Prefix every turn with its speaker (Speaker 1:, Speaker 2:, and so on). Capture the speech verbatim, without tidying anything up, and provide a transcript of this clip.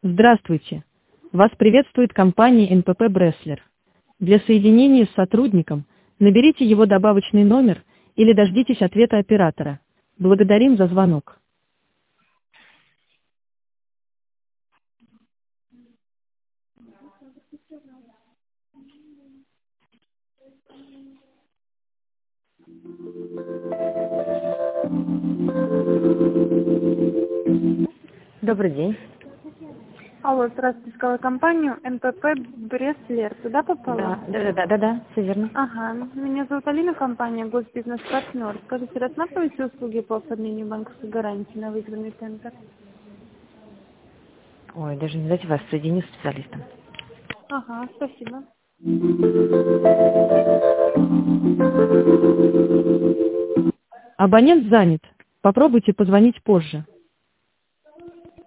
Speaker 1: Здравствуйте. Вас приветствует компания эн пэ пэ Бреслер. Для соединения с сотрудником наберите его добавочный номер или дождитесь ответа оператора. Благодарим за звонок. Добрый день.
Speaker 2: Алло, здравствуйте, искала компанию эн пэ пэ Бреслер. Туда попала?
Speaker 1: Да, да, да, да, да, все верно.
Speaker 2: Ага, меня зовут Алина, компания Госбизнес-партнер. Скажите, рассматриваете услуги по оформлению банковской гарантии на выигранный тендер?
Speaker 1: Ой, даже не дайте вас соединить с специалистом.
Speaker 2: Ага, спасибо.
Speaker 1: Абонент занят. Попробуйте позвонить позже.